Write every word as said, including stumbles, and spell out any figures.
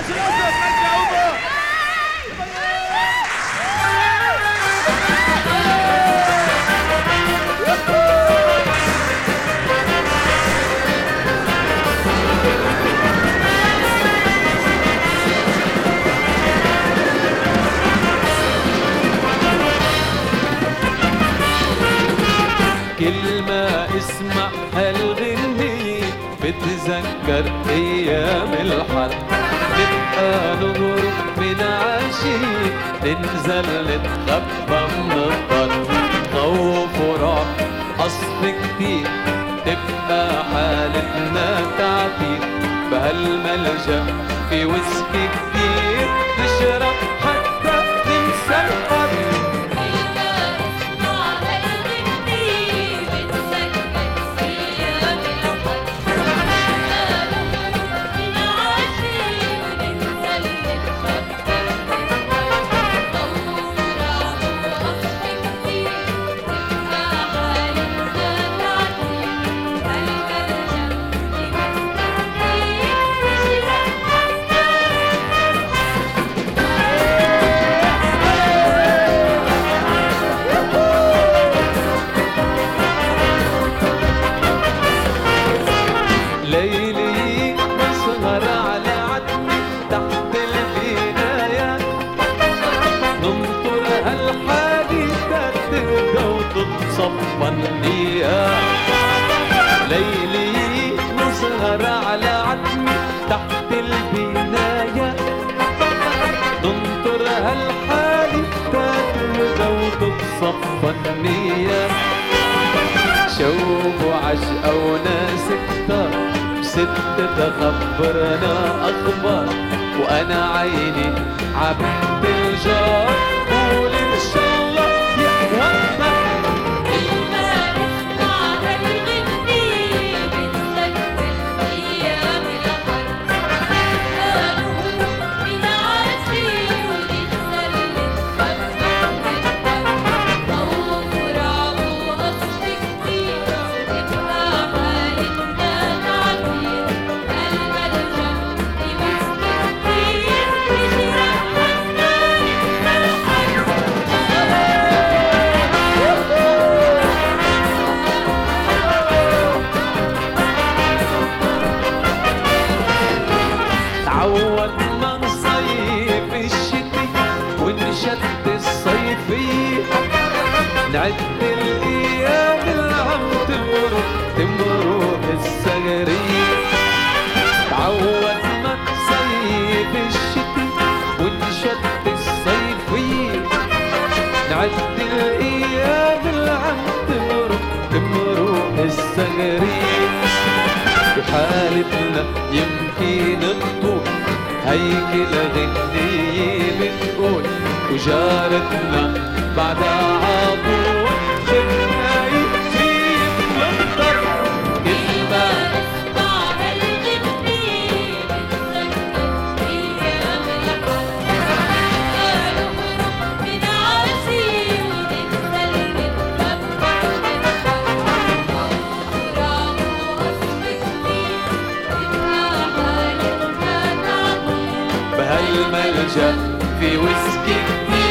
كل ما اسمع هالغنية بتذكر ايام الحرب، نبقى نهرب من عشية ننزل نتخبى من الضرب، خوف ورعب قصف كتير تبقى حالتنا تعتير، بهالملجأ في ويسكي كتير نشرب حتى ننسى الحرب. ليلي نسهر على عتمة تحت البناية، ننطر هالحديثة تهدى وتتصفى النية. ليلي نسهر على عتمة تحت البناية، ننطر هالحديثة تهدى وتتصفى النية. شوق وعشقة وناس كتار ست تخبرنا أخبار، وأنا عيني عبد الجار قول إن شاء الله يحوطنا. كل ما نسمع هالغنية بتذكر أيام الحرب، نهرب من عشية وننزل نتخبى من الضرب، خوف ورعب وقصف كتير تبقى حالتنا تعبير، بهالملجأ في ويسكي كتير نشرب حتى ننسى الحرب. تعودنا نصيف الشتي ونشد الصيفية، نعد الأيام اللي عم تمرق تمرق السهرية. تعودنا نصيف الشتي ونشد الصيفية، نعد الأيام اللي عم تمرق تمرق السهرية. بحالتنا يمكن نطول هيك الغنية بتقول، وجارتنا بعدها عطول خفاية فيك للضرب. كل ما نسمع هالغنية بتذكر أيام الحرب، نهرب من عشية وننزل نتخبى من الضرب، خوف ورعب وقصف كتير تبقى حالتنا تعبير، بهالملجأ في ويسكي كتير